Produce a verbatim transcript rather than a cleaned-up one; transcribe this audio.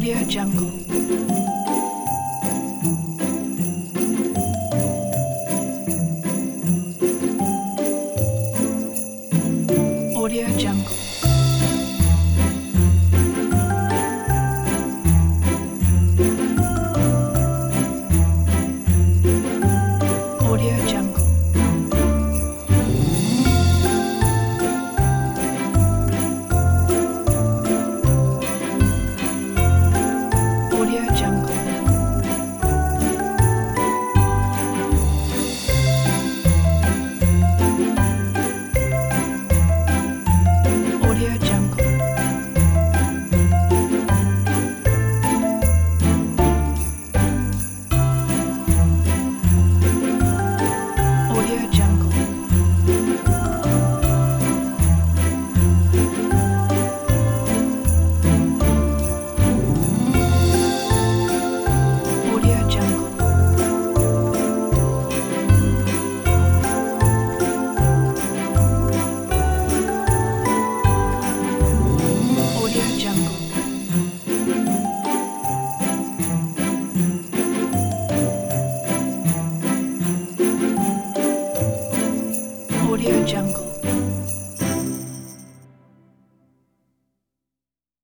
Audio Jungle. Audio Jungle. Audio Jungle. Audio Jungle. Audio Jungle. Audio Jungle. Audio Jungle. Audio Jungle. Audio Jungle.